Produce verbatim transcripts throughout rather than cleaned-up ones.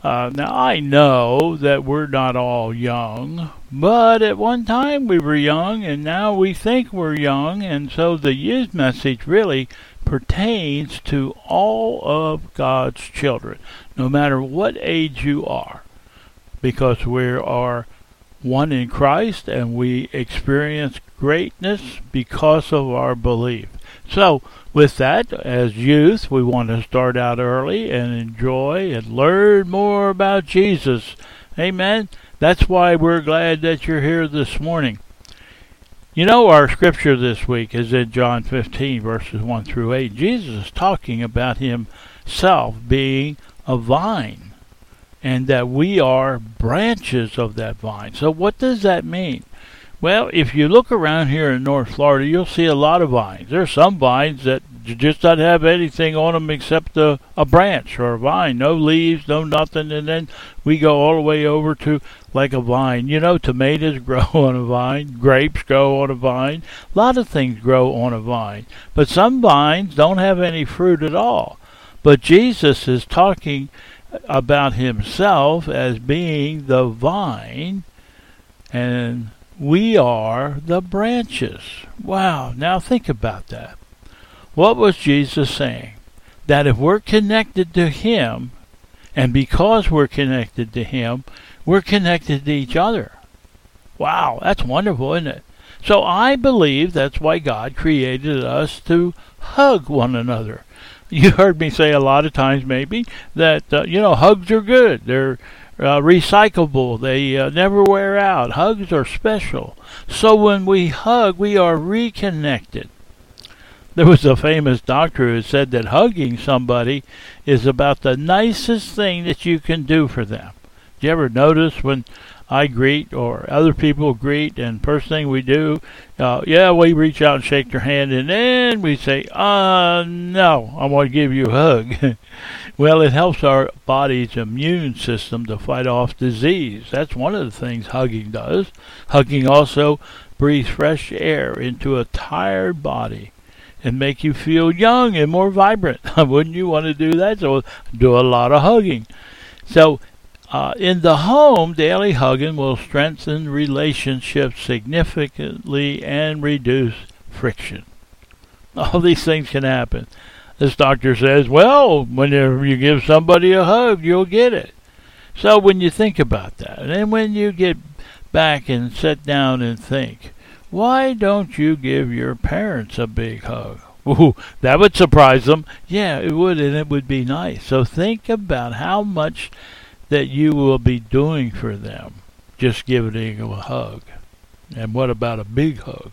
Uh, now, I know that we're not all young, but at one time we were young, and now we think we're young, and so the youth message really pertains to all of God's children, no matter what age you are, because we are one in Christ, and we experience greatness because of our belief. So, with that, as youth, we want to start out early and enjoy and learn more about Jesus. Amen? That's why we're glad that you're here this morning. You know, our scripture this week is in John fifteen, verses one through eight. Jesus is talking about himself being a vine, and that we are branches of that vine. So what does that mean? Well, if you look around here in North Florida, you'll see a lot of vines. There are some vines that just don't have anything on them except a, a branch or a vine. No leaves, no nothing. And then we go all the way over to like a vine. You know, tomatoes grow on a vine. Grapes grow on a vine. A lot of things grow on a vine. But some vines don't have any fruit at all. But Jesus is talking about himself as being the vine, and we are the branches. Wow, now think about that. What was Jesus saying? That if we're connected to him, and because we're connected to him, we're connected to each other. Wow, that's wonderful, isn't it? So I believe that's why God created us to hug one another. You heard me say a lot of times maybe that, uh, you know, hugs are good. They're uh, recyclable. They uh, never wear out. Hugs are special. So when we hug, we are reconnected. There was a famous doctor who said that hugging somebody is about the nicest thing that you can do for them. Do you ever notice when I greet or other people greet, and first thing we do, uh, yeah, we reach out and shake their hand, and then we say, uh, no, I want to give you a hug. Well, it helps our body's immune system to fight off disease. That's one of the things hugging does. Hugging also breathes fresh air into a tired body and make you feel young and more vibrant. Wouldn't you want to do that? So do a lot of hugging. So Uh, in the home, daily hugging will strengthen relationships significantly and reduce friction. All these things can happen. This doctor says, well, whenever you give somebody a hug, you'll get it. So when you think about that, and then when you get back and sit down and think, why don't you give your parents a big hug? Ooh, that would surprise them. Yeah, it would, and it would be nice. So think about how much that you will be doing for them, just giving them a hug. And what about a big hug?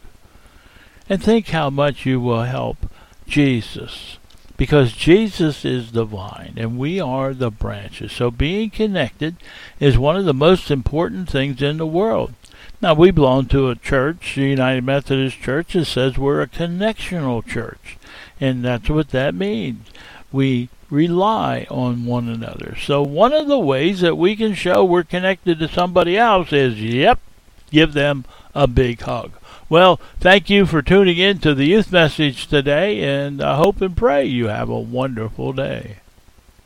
And think how much you will help Jesus, because Jesus is the vine and we are the branches. So being connected is one of the most important things in the world. Now, we belong to a church, the United Methodist Church, that says we're a connectional church, and that's what that means. We rely on one another. So one of the ways that we can show we're connected to somebody else is, yep, give them a big hug. Well, thank you for tuning in to the youth message today, and I hope and pray you have a wonderful day.